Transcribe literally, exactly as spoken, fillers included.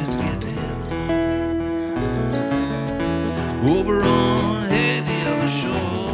to get to heaven. Over on, hey, the other shore.